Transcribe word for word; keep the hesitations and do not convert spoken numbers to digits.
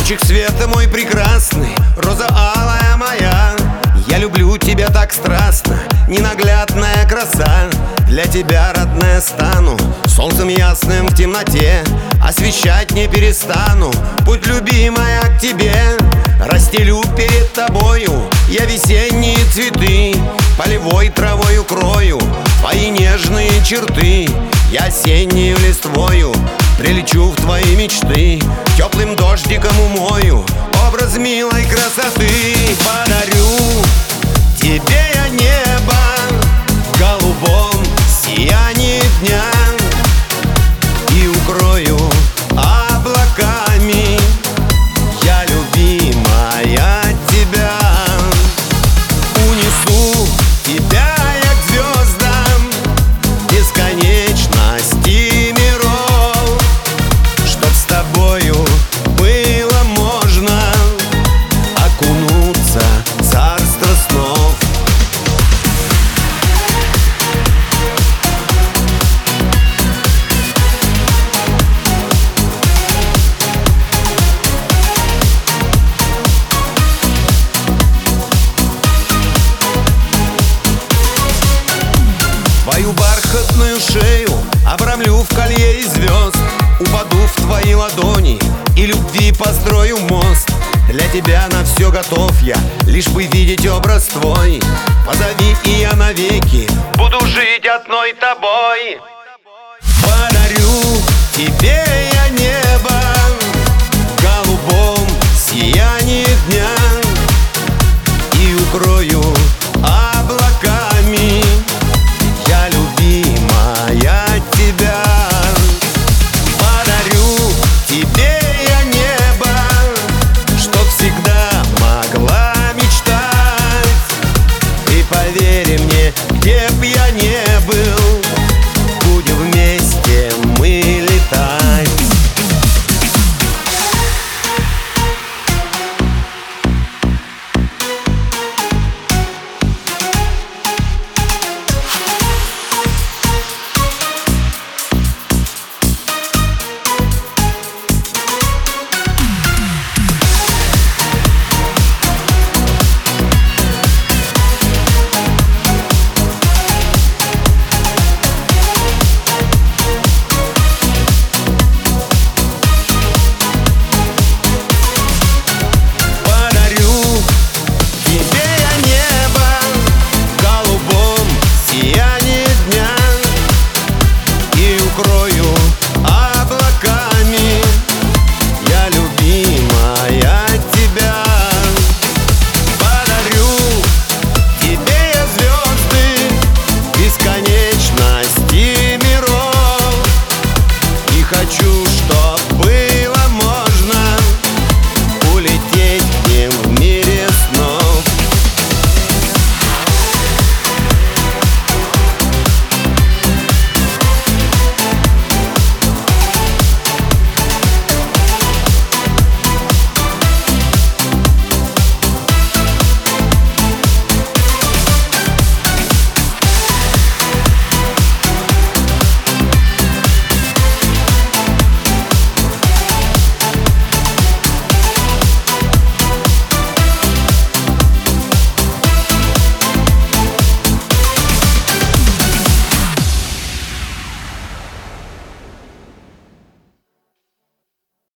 Лучик света мой прекрасный, роза алая моя. Я люблю тебя так страстно, ненаглядная краса. Для тебя, родная, стану солнцем ясным в темноте. Освещать не перестану путь, любимая, к тебе. Расстелю перед тобою я весенние цветы, полевой травой укрою твои нежные черты. Я осеннюю листвою прилечу в твои мечты, теплым дождиком умою образ милой красоты. Подарю тебе я небо в голубом сиянии дня и укрою облаками, я, любимая, тебя. Унесу тебя я к звездам бесконечности миров, чтоб с тобою было можно окунуться в царство снов. Твою бархатную шею обрамлю в колье из звезд, упаду в твои ладони и любви построю мост. Для тебя на все готов я, лишь бы видеть образ твой. Позови, и я навеки буду жить одной тобой. Подарю тебе я небо в голубом сиянии дня и укрою облаками, я, любимая, тебя. Подарю тебе я небо, чтоб всегда могла мечтать. И поверь мне, где б я не был, будем вместе мы летать. Укрою облаками, я, любимая, тебя. Подарю тебе я звезды бесконечности миров и хочу